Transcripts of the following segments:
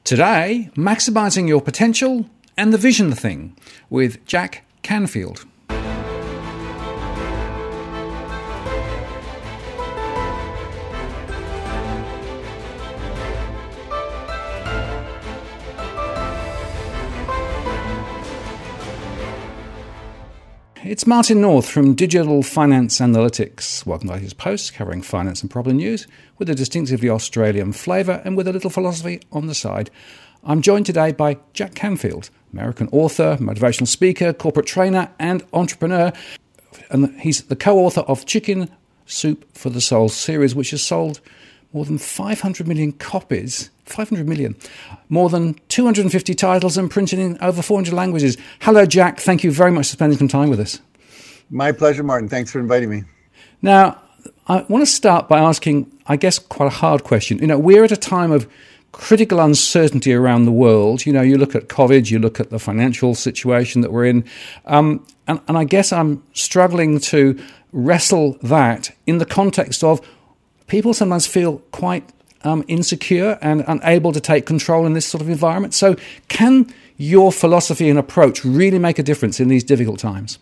Today, maximising your potential and the vision thing with Jack Canfield. It's Martin North from Digital Finance Analytics. Welcome to his post covering finance and problem news with a distinctively Australian flavour and with a little philosophy on the side. I'm joined today by Jack Canfield, American author, motivational speaker, corporate trainer and entrepreneur. And he's the co-author of Chicken Soup for the Soul series, which has sold more than 500 million copies. 500 million. More than 250 titles and printed in over 400 languages. Hello, Jack. Thank you very much for spending some time with us. My pleasure, Martin. Thanks for inviting me. Now, I want to start by asking, I guess, quite a hard question. We're at a time of critical uncertainty around the world. You look at COVID, you look at the financial situation that we're in. And I guess I'm struggling to wrestle that in the context of people sometimes feel quite insecure and unable to take control in this sort of environment. So can your philosophy and approach really make a difference in these difficult times?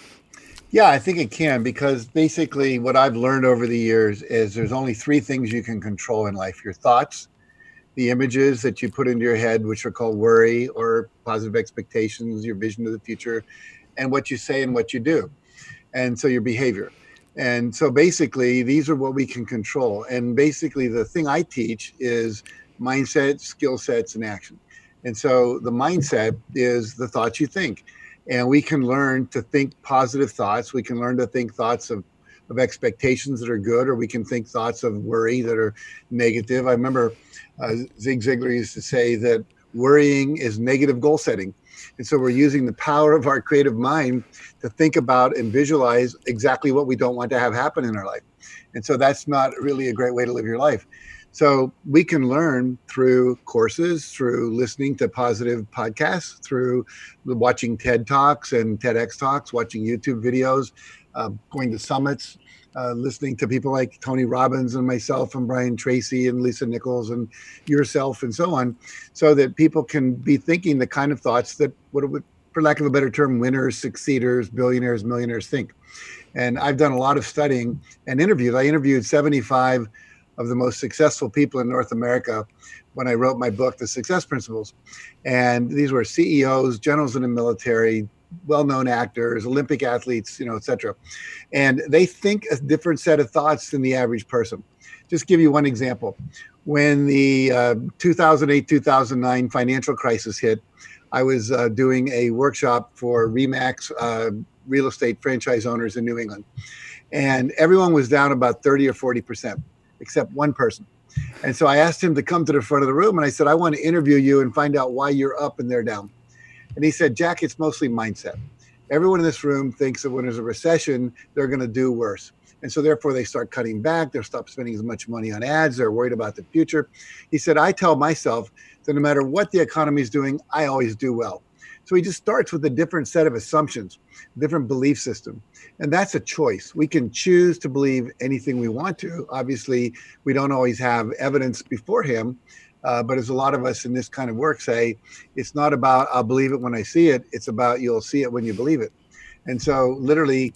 Yeah, I think it can, because basically what I've learned over the years is there's only three things you can control in life: your thoughts, the images that you put into your head, which are called worry or positive expectations, your vision of the future, and what you say and what you do. And so your behavior. And so basically, these are what we can control. And basically, the thing I teach is mindset, skill sets, and action. And so the mindset is the thoughts you think. And we can learn to think positive thoughts. We can learn to think thoughts of expectations that are good, or we can think thoughts of worry that are negative. I remember Zig Ziglar used to say that worrying is negative goal setting. And so we're using the power of our creative mind to think about and visualize exactly what we don't want to have happen in our life. And so that's not really a great way to live your life. So we can learn through courses, through listening to positive podcasts, through watching TED Talks and TEDx Talks, watching YouTube videos, going to summits, listening to people like Tony Robbins and myself and Brian Tracy and Lisa Nichols and yourself and so on, so that people can be thinking the kind of thoughts that, for lack of a better term, winners, succeeders, billionaires, millionaires think. And I've done a lot of studying and interviews. I interviewed 75 of the most successful people in North America when I wrote my book, The Success Principles. And these were CEOs, generals in the military, well-known actors, Olympic athletes, et cetera. And they think a different set of thoughts than the average person. Just give you one example. When the 2008-2009 financial crisis hit, I was doing a workshop for RE/MAX real estate franchise owners in New England. And everyone was down about 30 or 40%, except one person. And so I asked him to come to the front of the room, and I said, I want to interview you and find out why you're up and they're down. And he said, Jack, it's mostly mindset. Everyone in this room thinks that when there's a recession, they're going to do worse. And so therefore they start cutting back. They'll stop spending as much money on ads. They're worried about the future. He said, I tell myself that no matter what the economy is doing, I always do well. So he just starts with a different set of assumptions, different belief system. And that's a choice. We can choose to believe anything we want to. Obviously, we don't always have evidence beforehand. But as a lot of us in this kind of work say, it's not about I'll believe it when I see it. It's about you'll see it when you believe it. And so literally,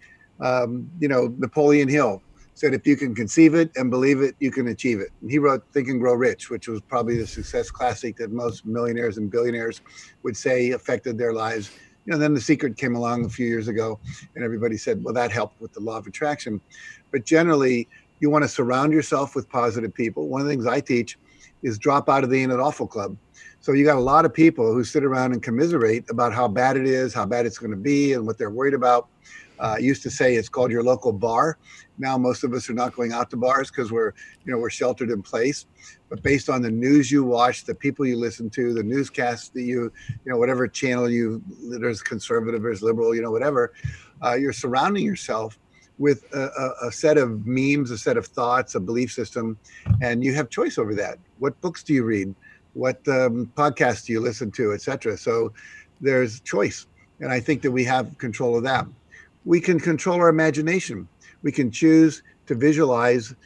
Napoleon Hill said, if you can conceive it and believe it, you can achieve it. And he wrote Think and Grow Rich, which was probably the success classic that most millionaires and billionaires would say affected their lives. Then The Secret came along a few years ago and everybody said, well, that helped with the law of attraction. But generally, you want to surround yourself with positive people. One of the things I teach is drop out of the Ain't It Awful Club. So you got a lot of people who sit around and commiserate about how bad it is, how bad it's going to be, and what they're worried about. I used to say it's called your local bar. Now most of us are not going out to bars because we're sheltered in place. But based on the news you watch, the people you listen to, the newscasts that whatever channel there's conservative, there's liberal, whatever, you're surrounding yourself with a set of memes, a set of thoughts, a belief system, and you have choice over that. What books do you read? What podcasts do you listen to, et cetera? So there's choice. And I think that we have control of that. We can control our imagination. We can choose to visualize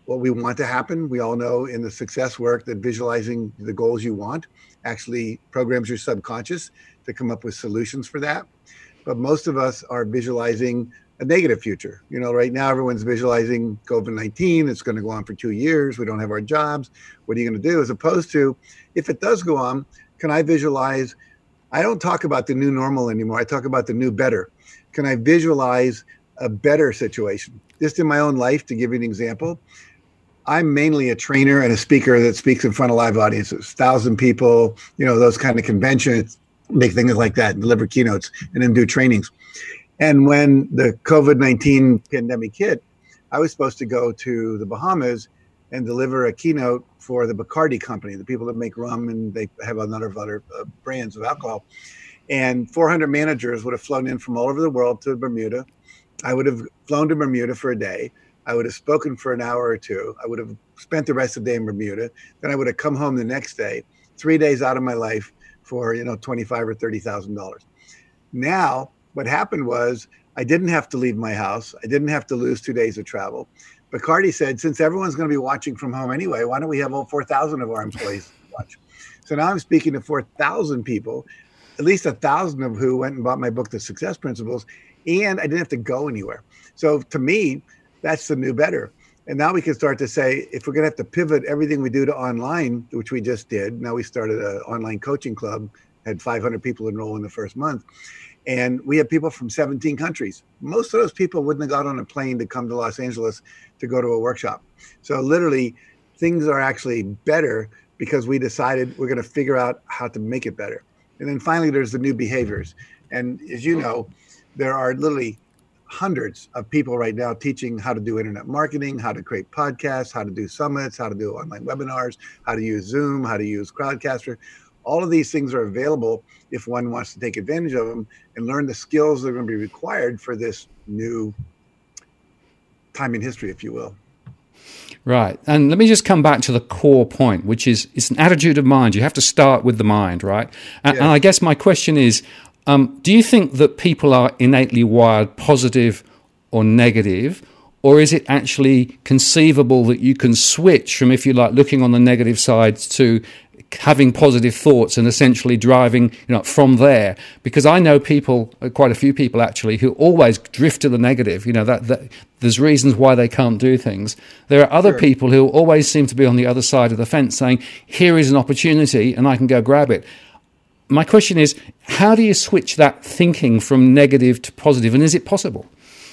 what we want to happen. We all know in the success work that visualizing the goals you want actually programs your subconscious to come up with solutions for that. But most of us are visualizing a negative future. Right now everyone's visualizing COVID-19. It's going to go on for 2 years. We don't have our jobs. What are you going to do? As opposed to, if it does go on, can I visualize? I don't talk about the new normal anymore. I talk about the new better. Can I visualize a better situation? Just in my own life, to give you an example, I'm mainly a trainer and a speaker that speaks in front of live audiences, 1,000 people, those kind of conventions, big things like that, deliver keynotes and then do trainings. And when the COVID-19 pandemic hit, I was supposed to go to the Bahamas and deliver a keynote for the Bacardi company, the people that make rum, and they have a number of other brands of alcohol. And 400 managers would have flown in from all over the world to Bermuda. I would have flown to Bermuda for a day. I would have spoken for an hour or two. I would have spent the rest of the day in Bermuda. Then I would have come home the next day, 3 days out of my life for, $25,000 or $30,000. Now, what happened was I didn't have to leave my house. I didn't have to lose 2 days of travel. Bacardi said, since everyone's going to be watching from home anyway, why don't we have all 4,000 of our employees watch? So now I'm speaking to 4,000 people, at least 1,000 of who went and bought my book, The Success Principles, and I didn't have to go anywhere. So to me, that's the new better. And now we can start to say, if we're going to have to pivot everything we do to online, which we just did, now we started an online coaching club, had 500 people enroll in the first month. And we have people from 17 countries. Most of those people wouldn't have got on a plane to come to Los Angeles to go to a workshop. So literally, things are actually better because we decided we're going to figure out how to make it better. And then finally, there's the new behaviors. And as you know, there are literally hundreds of people right now teaching how to do internet marketing, how to create podcasts, how to do summits, how to do online webinars, how to use Zoom, how to use Crowdcaster. All of these things are available if one wants to take advantage of them and learn the skills that are going to be required for this new time in history, if you will. Right. And let me just come back to the core point, which is it's an attitude of mind. You have to start with the mind, right? And I guess my question is, do you think that people are innately wired positive or negative, or is it actually conceivable that you can switch from, if you like, looking on the negative side to having positive thoughts and essentially driving, from there? Because I know people, quite a few people actually, who always drift to the negative. That there's reasons why they can't do things. There are other people who always seem to be on the other side of the fence, saying, "Here is an opportunity, and I can go grab it." My question is, how do you switch that thinking from negative to positive, and is it possible?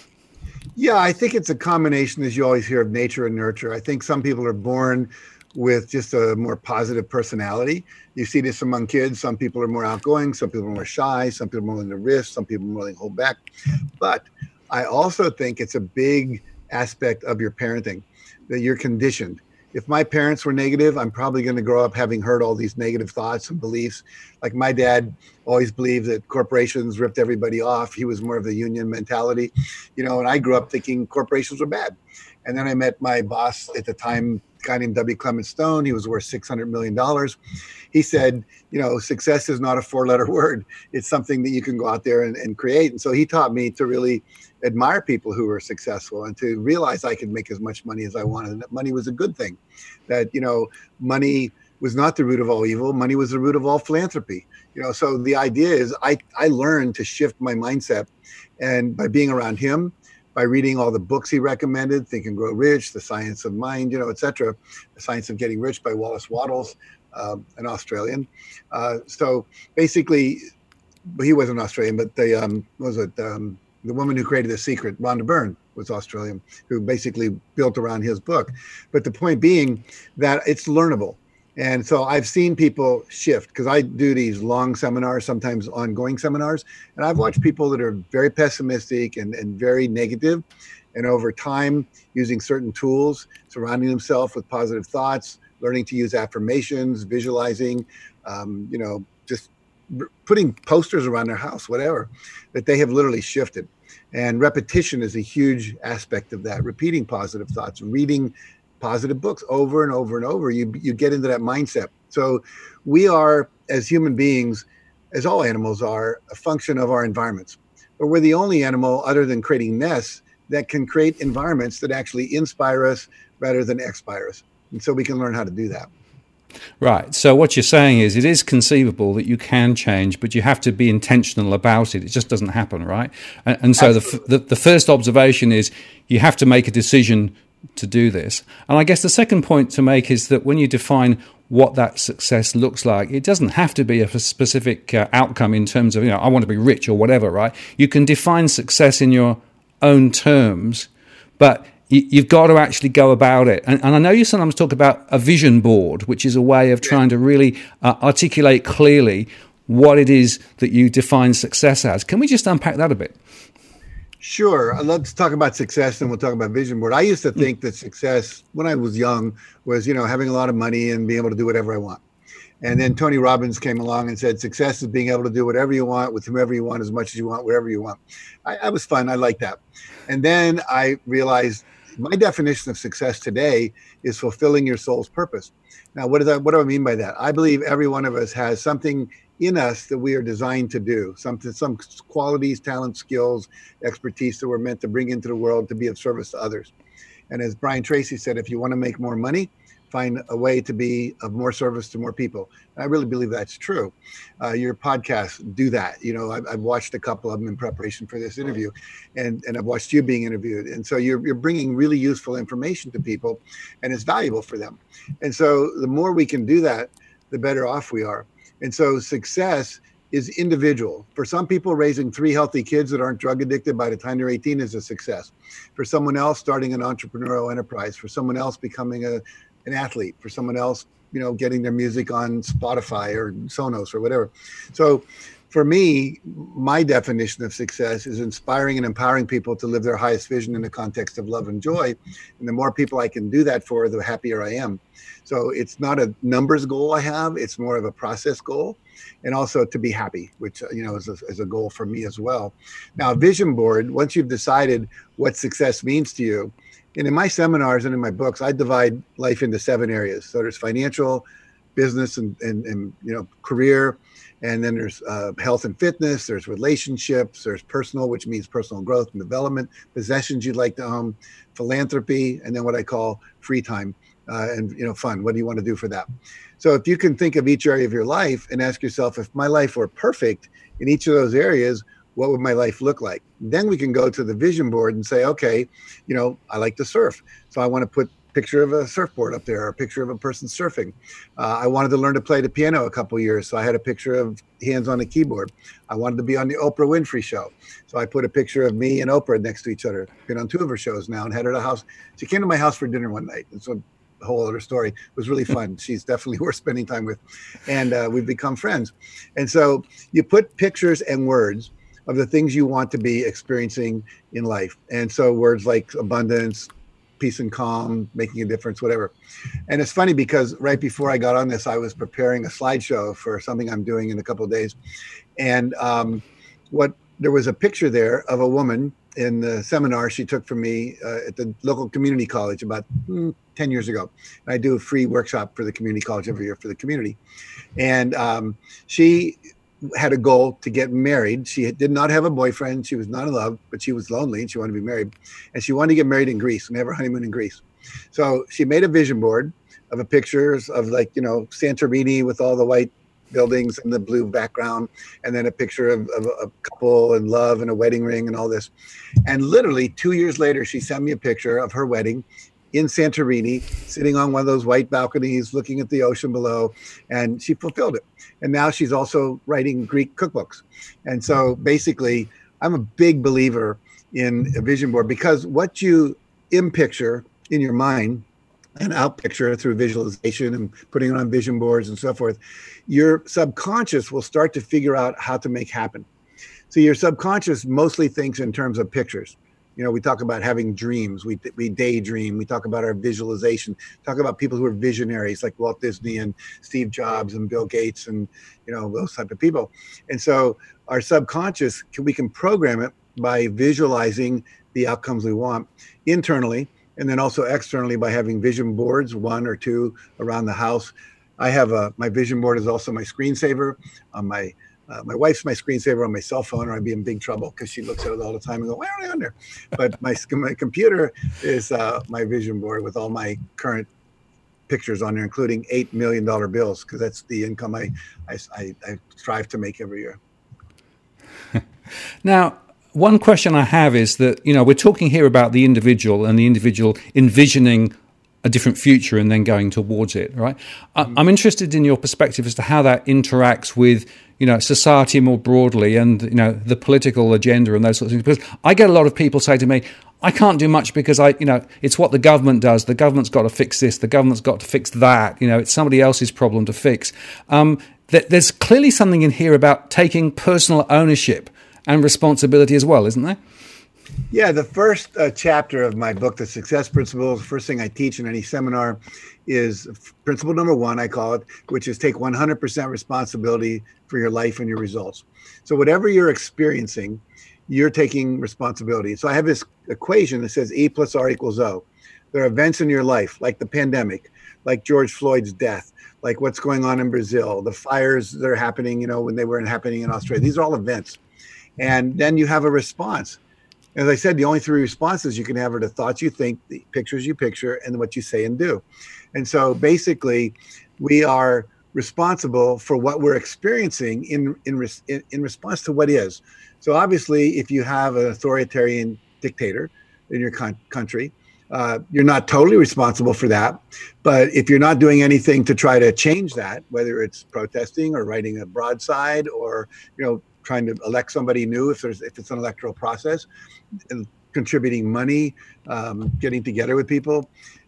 Yeah, I think it's a combination, as you always hear, of nature and nurture. I think some people are born with just a more positive personality. You see this among kids. Some people are more outgoing, some people are more shy, some people are more willing to risk, some people are more willing to hold back. But I also think it's a big aspect of your parenting, that you're conditioned. If my parents were negative, I'm probably going to grow up having heard all these negative thoughts and beliefs. Like my dad always believed that corporations ripped everybody off. He was more of the union mentality, and I grew up thinking corporations were bad. And then I met my boss at the time, a guy named W. Clement Stone. He was worth $600 million. He said, success is not a 4-letter word. It's something that you can go out there and create. And so he taught me to really admire people who were successful and to realize I could make as much money as I wanted, and that money was a good thing, that, money was not the root of all evil. Money was the root of all philanthropy. So the idea is I learned to shift my mindset, and by being around him, by reading all the books he recommended, Think and Grow Rich, The Science of Mind, et cetera, The Science of Getting Rich by Wallace Wattles, an Australian. So basically, he wasn't Australian, but the woman who created The Secret, Rhonda Byrne, was Australian, who basically built around his book. But the point being that it's learnable. And so I've seen people shift, because I do these long seminars, sometimes ongoing seminars, and I've watched people that are very pessimistic and very negative, and over time, using certain tools, surrounding themselves with positive thoughts, learning to use affirmations, visualizing, just putting posters around their house, whatever, that they have literally shifted. And repetition is a huge aspect of that. Repeating positive thoughts, reading positive books over and over and over, you get into that mindset. So we are, as human beings, as all animals are, a function of our environments. But we're the only animal, other than creating nests, that can create environments that actually inspire us, rather than X virus. And so we can learn how to do that. Right. So what you're saying is it is conceivable that you can change, but you have to be intentional about it. It just doesn't happen, right? And so the first observation is you have to make a decision to do this. And I guess the second point to make is that when you define what that success looks like, it doesn't have to be a specific outcome in terms of, I want to be rich or whatever, right? You can define success in your own terms, but you've got to actually go about it. And I know you sometimes talk about a vision board, which is a way of trying to really articulate clearly what it is that you define success as. Can we just unpack that a bit? Sure. Let's talk about success and we'll talk about vision board. I used to think that success when I was young was, having a lot of money and being able to do whatever I want. And then Tony Robbins came along and said, success is being able to do whatever you want with whomever you want, as much as you want, wherever you want. I was fun. I liked that. And then I realized my definition of success today is fulfilling your soul's purpose. Now, what do I mean by that? I believe every one of us has something in us that we are designed to do, some qualities, talents, skills, expertise that we're meant to bring into the world to be of service to others. And as Brian Tracy said, if you want to make more money, find a way to be of more service to more people. And I really believe that's true. Your podcasts do that. I've watched a couple of them in preparation for this interview, and I've watched you being interviewed. And so you're bringing really useful information to people, and it's valuable for them. And so the more we can do that, the better off we are. And so success is individual. For some people, raising 3 healthy kids that aren't drug addicted by the time they're 18 is a success. For someone else, starting an entrepreneurial enterprise. For someone else, becoming an athlete. For someone else, getting their music on Spotify or Sonos or whatever. So for me, my definition of success is inspiring and empowering people to live their highest vision in the context of love and joy. And the more people I can do that for, the happier I am. So it's not a numbers goal I have, it's more of a process goal. And also to be happy, which, is a goal for me as well. Now, vision board, once you've decided what success means to you, and in my seminars and in my books, I divide life into 7 areas. So there's financial, business, and career. And then there's health and fitness, there's relationships, there's personal, which means personal growth and development, possessions you'd like to own, philanthropy, and then what I call free time and fun. What do you want to do for that? So if you can think of each area of your life and ask yourself, if my life were perfect in each of those areas, what would my life look like? Then we can go to the vision board and say, okay, I like to surf. So I want to put a picture of a surfboard up there, or a picture of a person surfing. I wanted to learn to play the piano a couple of years. So I had a picture of hands on a keyboard. I wanted to be on the Oprah Winfrey show. So I put a picture of me and Oprah next to each other. Been on 2 of her shows now and had her at a house. She came to my house for dinner one night. And so a whole other story. It was really fun. She's definitely worth spending time with. And we've become friends. And so you put pictures and words of the things you want to be experiencing in life. And so words like abundance, peace and calm, making a difference, whatever. And it's funny because right before I got on this, I was preparing a slideshow for something I'm doing in a couple of days. And there was a picture there of a woman in the seminar she took from me at the local community college about 10 years ago. I do a free workshop for the community college every year for the community. And she had a goal to get married. She did not have a boyfriend. She was not in love, but she was lonely and she wanted to be married. And she wanted to get married in Greece and have her honeymoon in Greece. So she made a vision board of a pictures of Santorini with all the white buildings and the blue background, and then a picture of a couple and love and a wedding ring and all this. And literally 2 years later, she sent me a picture of her wedding in Santorini, sitting on one of those white balconies, looking at the ocean below, and she fulfilled it. And now she's also writing Greek cookbooks. And so basically, I'm a big believer in a vision board, because what you picture in your mind and out picture through visualization and putting it on vision boards and so forth, your subconscious will start to figure out how to make happen. So your subconscious mostly thinks in terms of pictures. We talk about having dreams. We daydream. We talk about our visualization. Talk about people who are visionaries like Walt Disney and Steve Jobs and Bill Gates and those type of people. And so our subconscious, we can program it by visualizing the outcomes we want internally, and then also externally by having vision boards, 1 or 2 around the house. I have my vision board is also my screensaver on my My wife's my screensaver on my cell phone, or I'd be in big trouble because she looks at it all the time and go, "Why are they on there?" But my computer is my vision board with all my current pictures on there, including $8 million bills, because that's the income I strive to make every year. Now, one question I have is that, we're talking here about the individual and the individual envisioning a different future and then going towards it, right? I'm interested in your perspective as to how that interacts with, society more broadly and, the political agenda and those sorts of things. Because I get a lot of people say to me, I can't do much because it's what the government does. The government's got to fix this. The government's got to fix that. It's somebody else's problem to fix. There's clearly something in here about taking personal ownership and responsibility as well, isn't there? Yeah, the first chapter of my book, The Success Principles, the first thing I teach in any seminar is principle number 1, I call it, which is take 100% responsibility for your life and your results. So whatever you're experiencing, you're taking responsibility. So I have this equation that says E plus R equals O. There are events in your life, like the pandemic, like George Floyd's death, like what's going on in Brazil, the fires that are happening, when they weren't happening in Australia. These are all events. And then you have a response. As I said, the only 3 responses you can have are the thoughts you think, the pictures you picture, and what you say and do. And so basically, we are responsible for what we're experiencing in response to what is. So obviously, if you have an authoritarian dictator in your country, you're not totally responsible for that. But if you're not doing anything to try to change that, whether it's protesting or writing a broadside or, trying to elect somebody new, if it's an electoral process, and contributing money, getting together with people,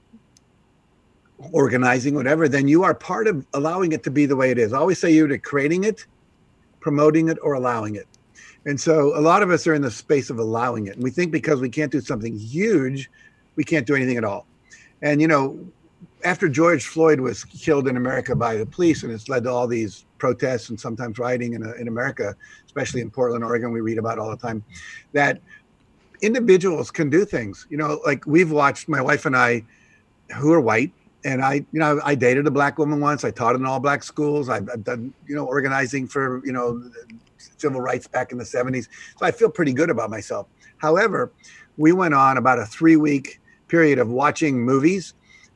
organizing, whatever, then you are part of allowing it to be the way it is. I always say you're either creating it, promoting it, or allowing it. And so a lot of us are in the space of allowing it. And we think because we can't do something huge, we can't do anything at all. And, after George Floyd was killed in America by the police, and it's led to all these protests and sometimes rioting in America, especially in Portland, Oregon, we read about all the time, that individuals can do things. Like we've watched, my wife and I, who are white, and I dated a black woman once. I taught in all black schools. I've done, organizing for, civil rights back in the 70s. So I feel pretty good about myself. However, we went on about a 3-week period of watching movies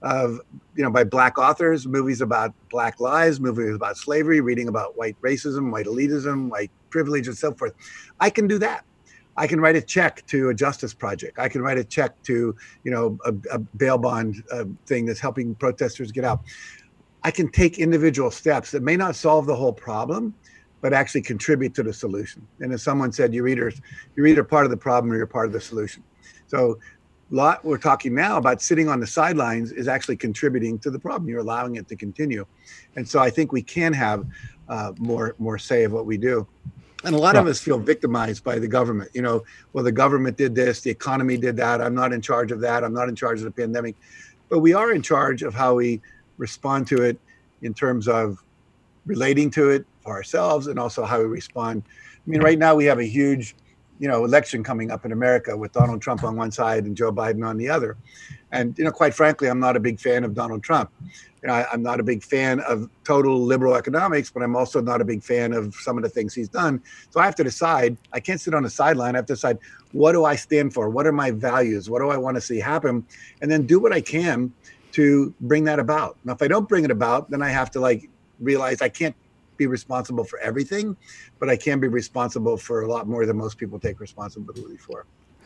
by black authors, movies about black lives, movies about slavery, reading about white racism, white elitism, white privilege, and so forth. I can do that. I can write a check to a justice project. I can write a check to, a bail bond thing that's helping protesters get out. I can take individual steps that may not solve the whole problem, but actually contribute to the solution. And as someone said, you're either part of the problem or you're part of the solution. So we're talking now about sitting on the sidelines is actually contributing to the problem. You're allowing it to continue. And so I think we can have more say of what we do. And a lot of us feel victimized by the government. Well, the government did this, the economy did that. I'm not in charge of that. I'm not in charge of the pandemic. But we are in charge of how we respond to it in terms of relating to it for ourselves and also how we respond. I mean, right now we have a huge election coming up in America with Donald Trump on one side and Joe Biden on the other. And, quite frankly, I'm not a big fan of Donald Trump. I'm not a big fan of total liberal economics, but I'm also not a big fan of some of the things he's done. So I have to decide. I can't sit on the sideline. I have to decide, what do I stand for? What are my values? What do I want to see happen? And then do what I can to bring that about. Now, if I don't bring it about, then I have to realize I can't be responsible for everything, but I can be responsible for a lot more than most people take responsibility for.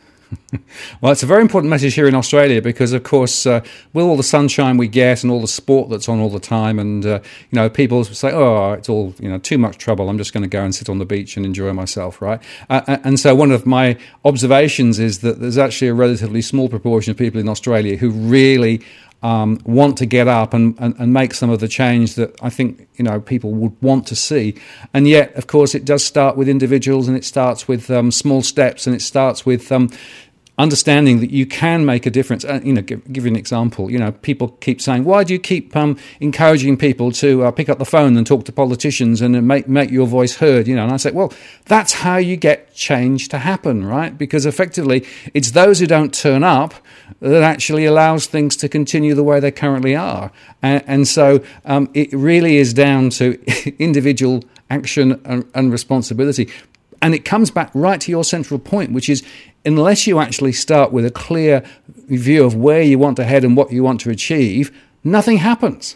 Well, it's a very important message here in Australia because, of course, with all the sunshine we get and all the sport that's on all the time, and people say, "Oh, it's all too much trouble. I'm just going to go and sit on the beach and enjoy myself," right? And so, one of my observations is that there's actually a relatively small proportion of people in Australia who really want to get up and make some of the change that I think people would want to see. And yet, of course, it does start with individuals, and it starts with small steps, and it starts with understanding that you can make a difference. Give you an example. People keep saying, "Why do you keep encouraging people to pick up the phone and talk to politicians and make your voice heard?" And I say, well, that's how you get change to happen, right? Because effectively, it's those who don't turn up that actually allows things to continue the way they currently are. And so it really is down to individual action and responsibility. And it comes back right to your central point, which is unless you actually start with a clear view of where you want to head and what you want to achieve, nothing happens.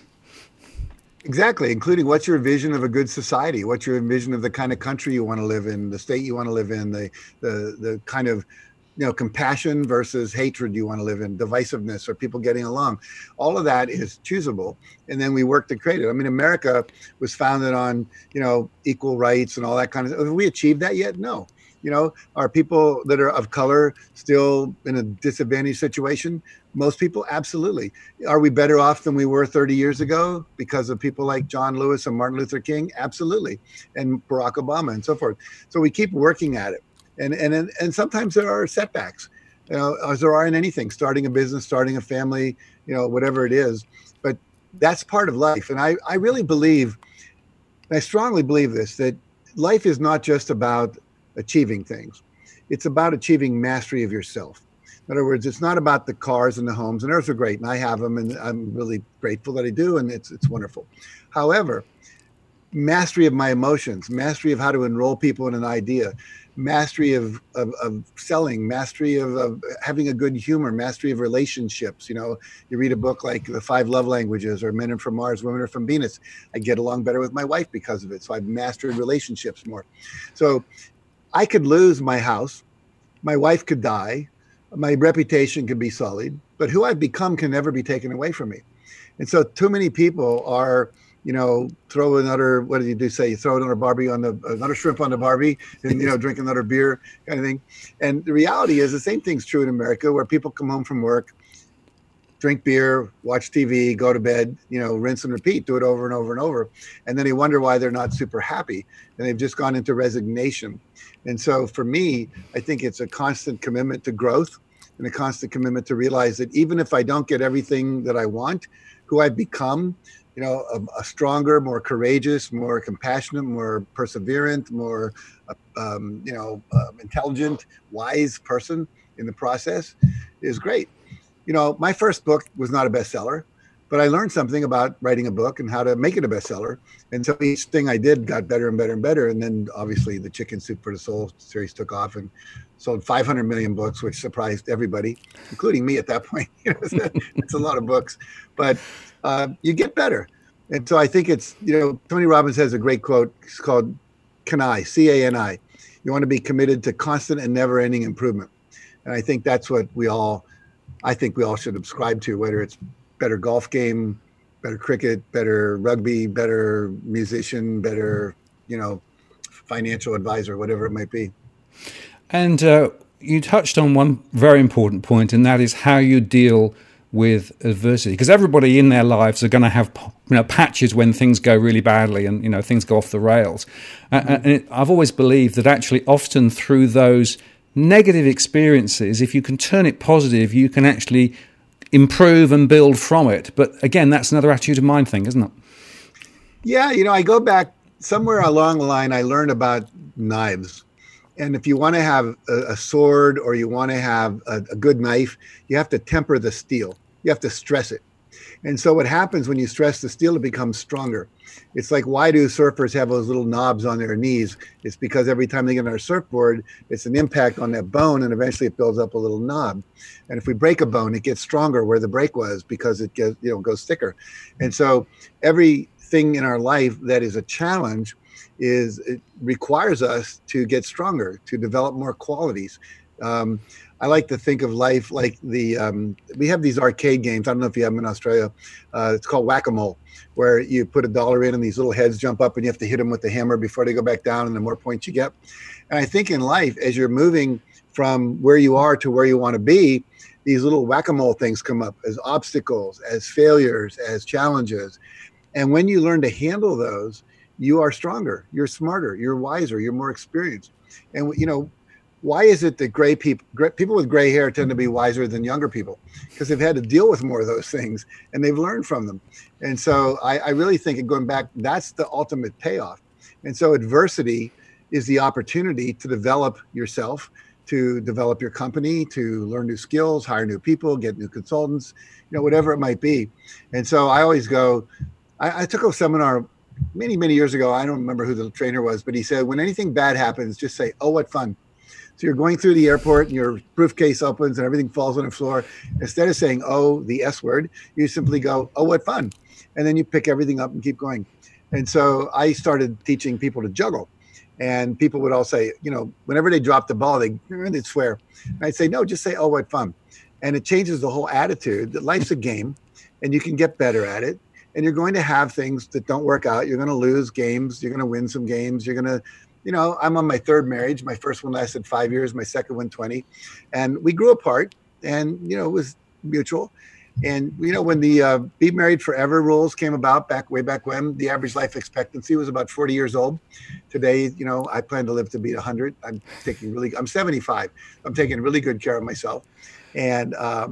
Exactly, including what's your vision of a good society? What's your vision of the kind of country you want to live in, the state you want to live in, the kind of compassion versus hatred you want to live in, divisiveness or people getting along. All of that is choosable. And then we work to create it. I mean, America was founded on, equal rights and all that kind of stuff. Have we achieved that yet? No. Are people that are of color still in a disadvantaged situation? Most people, absolutely. Are we better off than we were 30 years ago because of people like John Lewis and Martin Luther King? Absolutely. And Barack Obama and so forth. So we keep working at it. And sometimes there are setbacks, as there are in anything, starting a business, starting a family, whatever it is. But that's part of life. And I really believe, and I strongly believe this, that life is not just about achieving things. It's about achieving mastery of yourself. In other words, it's not about the cars and the homes, and those are great, and I have them, and I'm really grateful that I do, and it's wonderful. However, mastery of my emotions, mastery of how to enroll people in an idea, mastery of selling, mastery of having a good humor, mastery of relationships. You read a book like The 5 Love Languages or Men Are From Mars, Women Are From Venus. I get along better with my wife because of it. So I've mastered relationships more. So I could lose my house, my wife could die, my reputation could be sullied, but who I've become can never be taken away from me. And so too many people are, throw another, what did you do say? You throw another another shrimp on the Barbie and, drink another beer kind of thing. And the reality is the same thing's true in America, where people come home from work, drink beer, watch TV, go to bed, rinse and repeat, do it over and over and over. And then they wonder why they're not super happy. And they've just gone into resignation. And so for me, I think it's a constant commitment to growth and a constant commitment to realize that even if I don't get everything that I want, who I've become, a stronger, more courageous, more compassionate, more perseverant, more, intelligent, wise person in the process is great. My first book was not a bestseller, but I learned something about writing a book and how to make it a bestseller. And so each thing I did got better and better and better. And then obviously the Chicken Soup for the Soul series took off and sold 500 million books, which surprised everybody, including me at that point. It's a lot of books, but you get better. And so I think it's, Tony Robbins has a great quote. It's called CANI, C-A-N-I. You want to be committed to constant and never ending improvement. And I think that's what we all should subscribe to, whether it's better golf game, better cricket, better rugby, better musician, better, financial advisor, whatever it might be. And you touched on one very important point, and that is how you deal with adversity. Because everybody in their lives are going to have patches when things go really badly and things go off the rails. And I've always believed that actually often through those negative experiences, if you can turn it positive, you can actually improve and build from it. But again, that's another attitude of mind thing, isn't it? Yeah, I go back somewhere along the line, I learned about knives. And if you want to have a sword or you want to have a good knife, you have to temper the steel. You have to stress it. And so what happens when you stress the steel, it becomes stronger. It's like, why do surfers have those little knobs on their knees? It's because every time they get on their surfboard, it's an impact on that bone, and eventually it builds up a little knob. And if we break a bone, it gets stronger where the break was because it gets, goes thicker. And so everything in our life that is a challenge it requires us to get stronger, to develop more qualities. I like to think of life like we have these arcade games. I don't know if you have them in Australia. It's called Whack-A-Mole, where you put $1 in and these little heads jump up and you have to hit them with the hammer before they go back down, and the more points you get. And I think in life, as you're moving from where you are to where you want to be, these little whack-a-mole things come up as obstacles, as failures, as challenges. And when you learn to handle those, you are stronger, you're smarter, you're wiser, you're more experienced. And, why is it that people with gray hair tend to be wiser than younger people? Because they've had to deal with more of those things and they've learned from them. And so I really think, going back, that's the ultimate payoff. And so adversity is the opportunity to develop yourself, to develop your company, to learn new skills, hire new people, get new consultants, whatever it might be. And so I always go, I took a seminar many, many years ago. I don't remember who the trainer was, but he said, when anything bad happens, just say, "Oh, what fun." So you're going through the airport and your briefcase opens and everything falls on the floor. Instead of saying, "Oh, the S word," you simply go, "Oh, what fun." And then you pick everything up and keep going. And so I started teaching people to juggle. And people would all say, whenever they drop the ball, they'd swear. And I'd say, no, just say, "Oh, what fun." And it changes the whole attitude that life's a game and you can get better at it. And you're going to have things that don't work out. You're going to lose games. You're going to win some games. You're going to, I'm on my third marriage. My first one lasted 5 years. My second one, 20. And we grew apart and, it was mutual. And, when the Be Married Forever rules came about way back when, the average life expectancy was about 40 years old. Today, I plan to live to be 100. I'm 75. I'm taking really good care of myself. And,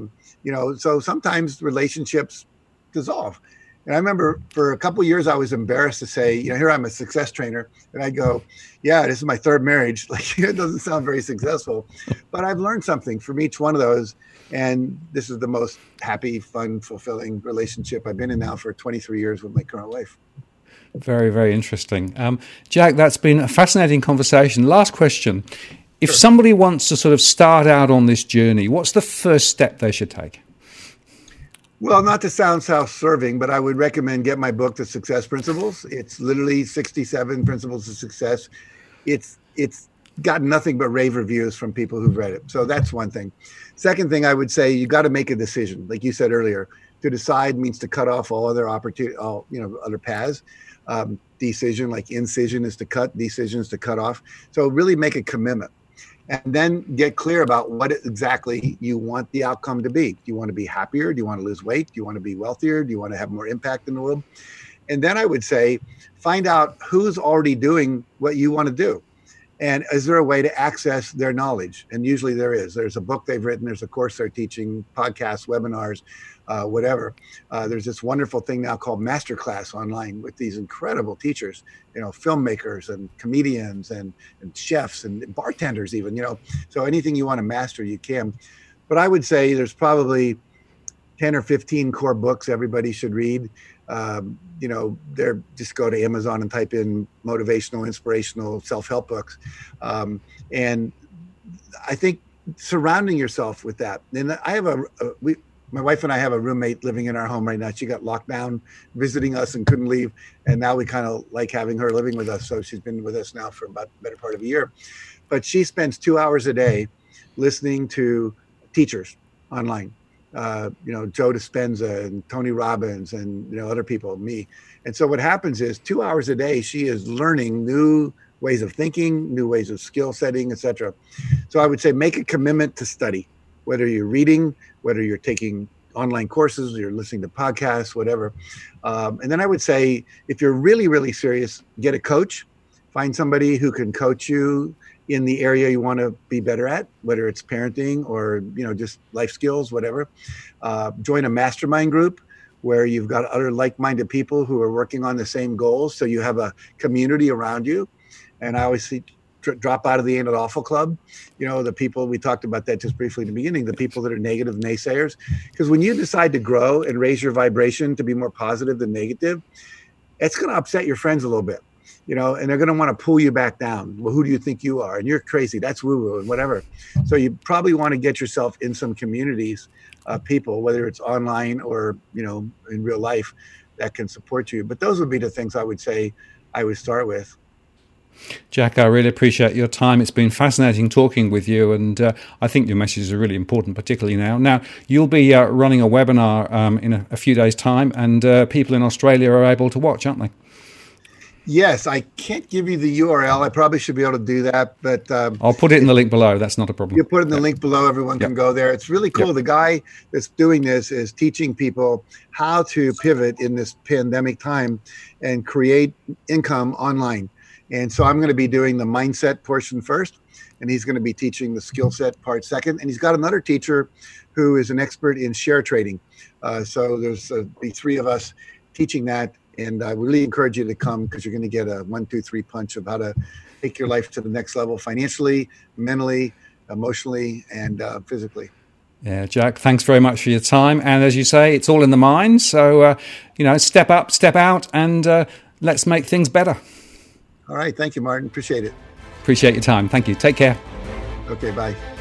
so sometimes relationships dissolve. And I remember for a couple of years, I was embarrassed to say, here I'm a success trainer. And I'd go, yeah, this is my third marriage. Like, it doesn't sound very successful, but I've learned something from each one of those. And this is the most happy, fun, fulfilling relationship I've been in now for 23 years with my current wife. Very, very interesting. Jack, that's been a fascinating conversation. Last question. If somebody wants to sort of start out on this journey, what's the first step they should take? Well, not to sound self-serving, but I would recommend get my book, The Success Principles. It's literally 67 Principles of Success. It's got nothing but rave reviews from people who've read it. So that's one thing. Second thing I would say, you got to make a decision. Like you said earlier, to decide means to cut off all other other paths. Decision, like incision is to cut, decision is to cut off. So really make a commitment. And then get clear about what exactly you want the outcome to be. Do you want to be happier? Do you want to lose weight? Do you want to be wealthier? Do you want to have more impact in the world? And then I would say, find out who's already doing what you want to do. And is there a way to access their knowledge? And usually there is. There's a book they've written. There's a course they're teaching, podcasts, webinars, whatever. There's this wonderful thing now called Masterclass online with these incredible teachers, filmmakers and comedians and chefs and bartenders even, So anything you want to master, you can. But I would say there's probably 10 or 15 core books everybody should read. They're just go to Amazon and type in motivational, inspirational, self-help books. And I think surrounding yourself with that. And I have my wife and I have a roommate living in our home right now. She got locked down visiting us and couldn't leave. And now we kind of like having her living with us. So she's been with us now for about the better part of a year. But she spends 2 hours a day listening to teachers online. Joe Dispenza and Tony Robbins and, other people, me. And so what happens is 2 hours a day, she is learning new ways of thinking, new ways of skill setting, et cetera. So I would say make a commitment to study, whether you're reading, whether you're taking online courses, or you're listening to podcasts, whatever. And then I would say, if you're really, really serious, get a coach, find somebody who can coach you in the area you want to be better at, whether it's parenting or, just life skills, whatever. Join a mastermind group where you've got other like-minded people who are working on the same goals. So you have a community around you. And I always see drop out of the Ain't It Awful Club. The people, we talked about that just briefly in the beginning, the people that are negative naysayers. Because when you decide to grow and raise your vibration to be more positive than negative, it's going to upset your friends a little bit. And they're going to want to pull you back down. Well, who do you think you are? And you're crazy. That's woo-woo and whatever. So you probably want to get yourself in some communities, people, whether it's online or, in real life, that can support you. But those would be the things I would say I would start with. Jack, I really appreciate your time. It's been fascinating talking with you, and I think your messages are really important, particularly now. Now, you'll be running a webinar in a few days' time, and people in Australia are able to watch, aren't they? Yes, I can't give you the URL. I probably should be able to do that, but I'll put it in the link below. That's not a problem. You put it in the link below. Everyone can go there. It's really cool. The guy that's doing this is teaching people how to pivot in this pandemic time and create income online. And so I'm going to be doing the mindset portion first, and he's going to be teaching the skill set part second. And he's got another teacher who is an expert in share trading. So there's the three of us teaching that. And I really encourage you to come because you're going to get a 1, 2, 3 punch of how to take your life to the next level financially, mentally, emotionally, and physically. Yeah, Jack, thanks very much for your time. And as you say, it's all in the mind. So, step up, step out, and let's make things better. All right. Thank you, Martin. Appreciate it. Appreciate your time. Thank you. Take care. Okay. Bye.